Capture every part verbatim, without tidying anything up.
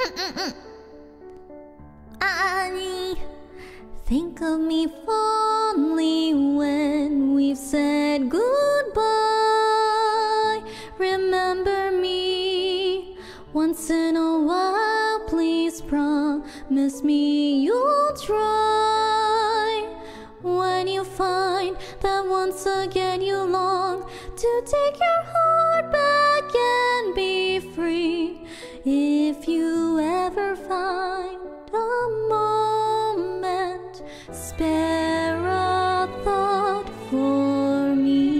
I think of me fondly when we've said goodbye. Remember me once in a while, please promise me you'll try. When you find that once again you long to take your heart back and be free, if you ever find a moment, spare a thought for me.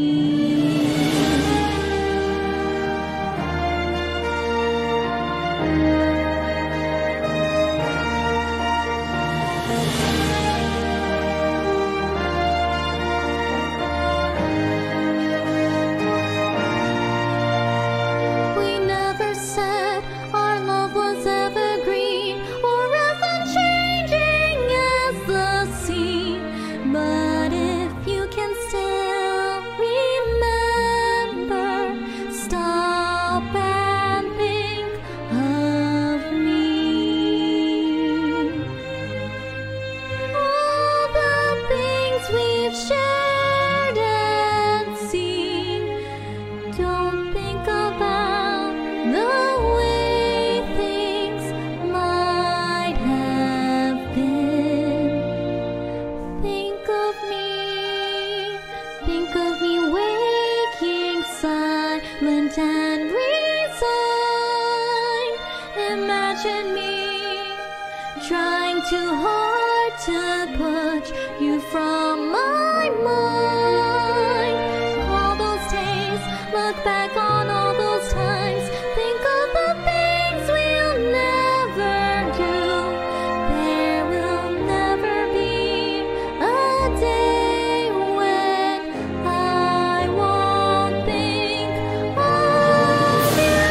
We never said our love was evergreen or as unchanging as the sea, but if you can still remember, stop and think of me. All the things we've shared and seen, don't think about the way things might have been. Think of me, think of me waking silent and resigned. Imagine me trying too hard to put you from my mind. All those days, look back on all those times. Think of the things we'll never do. There will never be a day when I won't think of you.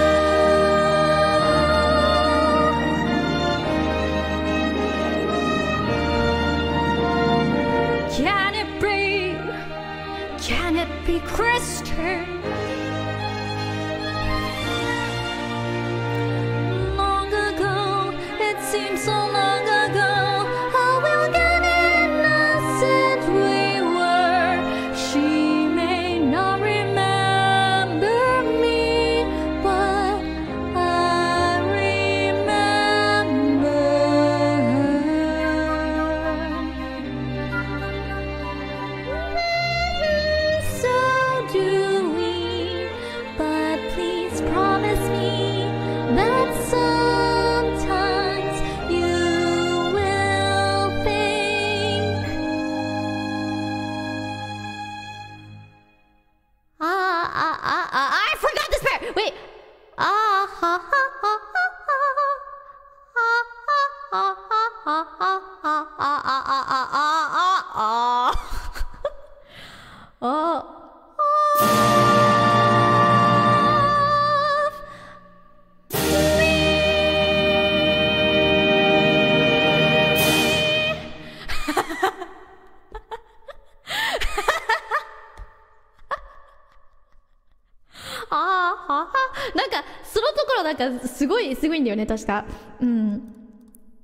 Can it be? Can it be Christian? Long ago, it seems so long ago, how we'll get innocent we were. She may not remember me, but I remember her. So do we, but please promise me that sometimes you will think. Ah, ah, ah, ah, I forgot this part. Wait. Ah, ha, ha, ha, ha, ha. Ah, ah, ah, ah, ah, ah, ah, ah, ah, ah, ah, ah. Oh.あーははなんかそのところなんかすごいすごいんだよね確か。うん。